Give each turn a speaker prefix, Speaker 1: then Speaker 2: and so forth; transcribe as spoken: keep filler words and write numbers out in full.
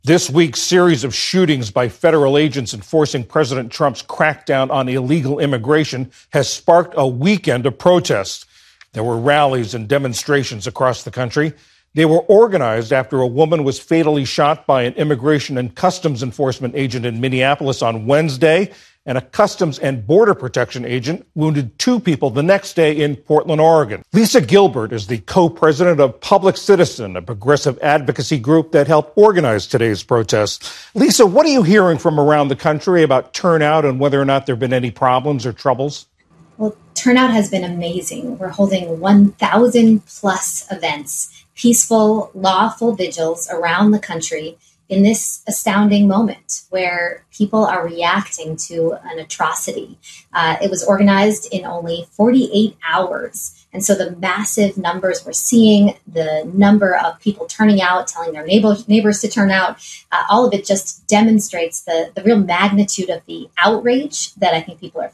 Speaker 1: This week's series of shootings by federal agents enforcing President Trump's crackdown on illegal immigration has sparked a weekend of protests. There were rallies and demonstrations across the country. They were organized after a woman was fatally shot by an immigration and customs enforcement agent in Minneapolis on Wednesday, and a Customs and Border Protection agent wounded two people the next day in Portland, Oregon. Lisa Gilbert is the co-president of Public Citizen, a progressive advocacy group that helped organize today's protests. Lisa, what are you hearing from around the country about turnout and whether or not there have been any problems or troubles?
Speaker 2: Well, turnout has been amazing. We're holding one thousand plus events, peaceful, lawful vigils around the country in this astounding moment where people are reacting to an atrocity. Uh, it was organized in only forty-eight hours. And so the massive numbers we're seeing, the number of people turning out, telling their neighbors, neighbors to turn out, uh, all of it just demonstrates the, the real magnitude of the outrage that I think people are